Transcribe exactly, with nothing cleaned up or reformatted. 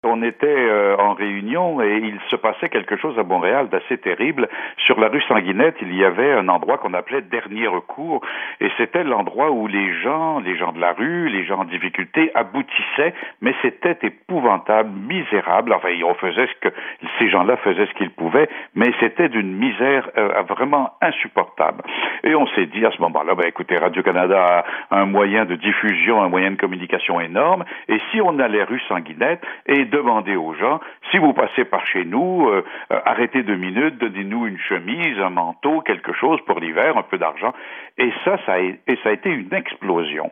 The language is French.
On était euh, en réunion et il se passait quelque chose à Montréal d'assez terrible. Sur la rue Sanguinette, il y avait un endroit qu'on appelait Dernier Recours et c'était l'endroit où les gens, les gens de la rue, les gens en difficulté aboutissaient, mais c'était épouvantable, misérable. Enfin, on faisait ce que ces gens-là faisaient ce qu'ils pouvaient, mais c'était d'une misère euh, vraiment insupportable. Et on s'est dit à ce moment-là, ben écoutez, Radio-Canada a un moyen de diffusion, un moyen de communication énorme, et si on allait rue Sanguinette et demander aux gens, si vous passez par chez nous, euh, euh, arrêtez deux minutes, donnez-nous une chemise, un manteau, quelque chose pour l'hiver, un peu d'argent. Et ça, ça a, et ça a été une explosion.